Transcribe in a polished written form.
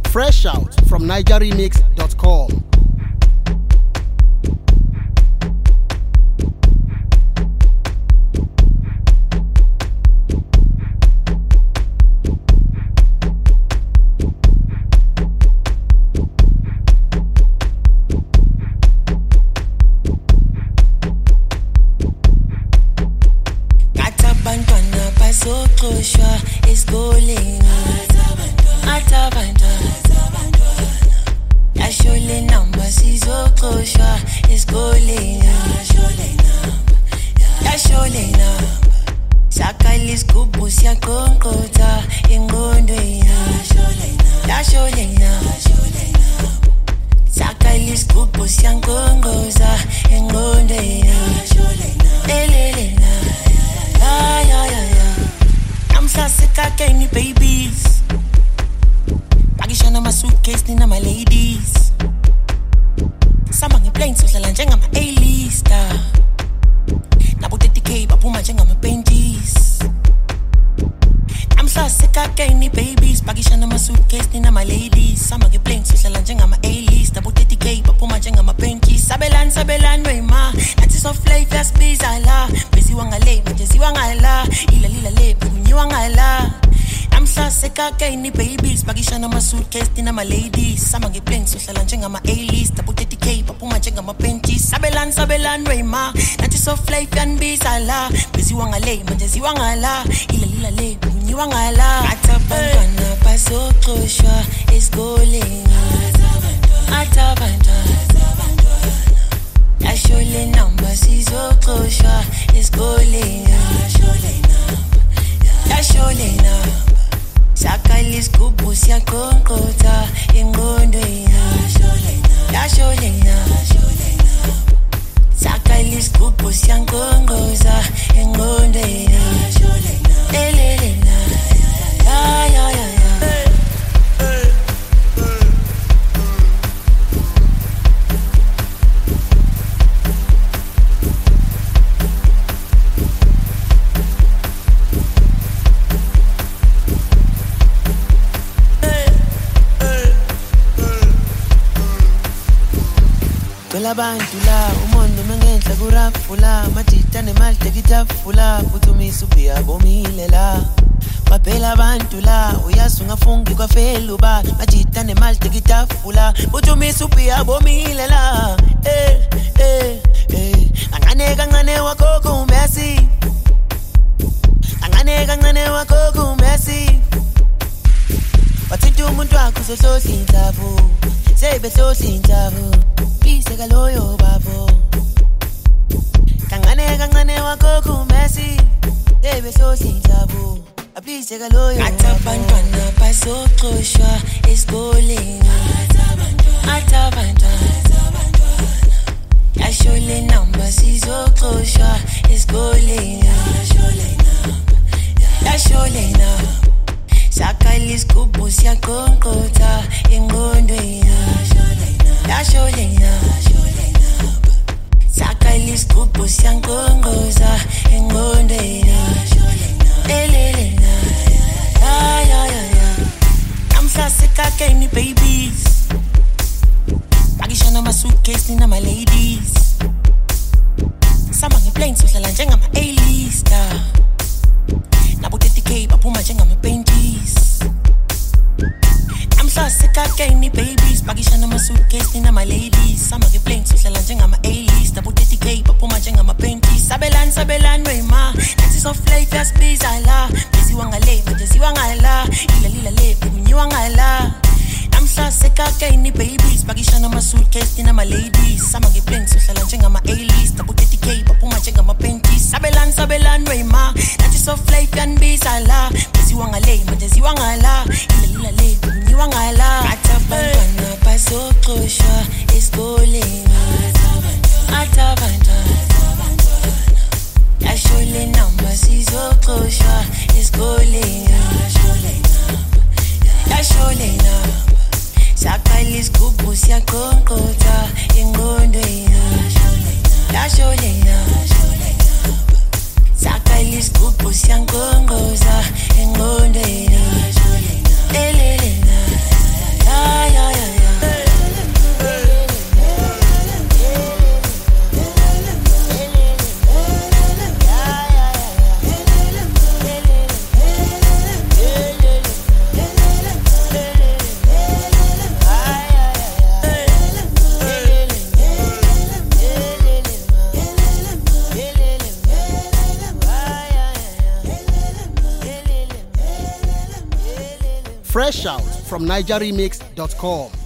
Fresh out from nigeremix.com. It's going Yashole number sizokhoshwa esikoleni Yashole number Sakali isigubhu siyaqonqotha engqondweni Yashole number Sakali isigubhu siyaqonqoza engqondweni Elele na ya Namhla sekakeni babies Pakishana my suitcase nina my ladies Sama ngeplane sohlala njengama A-lister Nabo 30k baphuma njengama benjies Namhla sekakeni babies Pakishana my suitcase nina my ladies Sama ngeplane sohlala njengama A-lister Nabo 30k baphuma njengama benjies Sabelani wema Nathi soft life yasibiza la Beziwa ngale majeziwa ngala Ila le kunyiwa ngala Namhla sekakeni babies Pakishana my suitcase nina my ladies Sama ngeplane sohlala njengama A-list Nabo 30k baphuma njengama benjies Sabelani wema Nathi soft life yanibiza la Beziwa ngale majeziwa ngala Ila le kunyiwa ngala Atabantwana bazoxoshwa esikoleni Atabantwana Yashole number sizoxoshwa esikoleni Yashole number Sakali isigubhu siyaqonqotha engqondweni Yashole number Sakali isigubhu siyaqonqoza engqondweni Elele na ya Abantu la umondo mengenhla kurafula majita nemali tekitafula uthumisa ubhiya bomile la Baphela abantu la uyazi ungafungi kwafela uba majita nemali tekitafula uthumisa ubhiya bomile la Angane kancane wakho kumbesi Angane kancane wakho kumbesi Wathinta umuntu wakho sohlohla indlavu sebehlohla indlavu Please loyo babo Kancane wakho kumbesi sebehlohla indlavu Please loyo Atabantwana bazoxoshwa esikoleni Atabantwana Yashole number sizoxoshwa esikoleni Yashole number Sakali isigubhu siyaqonqotha engqondweni Yashole number Sakali isigubhu siyaqonqoza engqondweni Elele na ya Namhla sekakeni babies Pakishana my suitcase nina my ladies Sama ngeplane sohlala njengama A-lister Nabo 30k baphuma njengama benjies Namhla sekakeni babies Pakishana my suitcase nina my ladies Sama ngeplane sohlala njengama A-list Nabo 30k baphuma njengama benjies Sabelani wema Nathi soft life yasibiza la Beziwa ngale majeziwa ngala Ila le kunyiwa ngala Namhla sekakeni babies Pakishana my suitcase nina my ladies Sama ngeplane sohlala njengama A-list Nabo 30k baphuma njengama benjies Sabelani wema Nathi soft life yanibiza la Beziwa ngale majeziwa ngala Ila le kunyiwa ngala Atabantwana bazoxoshwa esikoleni Atabantwana Yashole number sizoxoshwa esikoleni Yashole number Sakali isigubhu siyaqonqotha engqondweni Yashole number Sakali isigubhu siyaqonqoza engqondweni Elele na Fresh out from NigerRemix.com.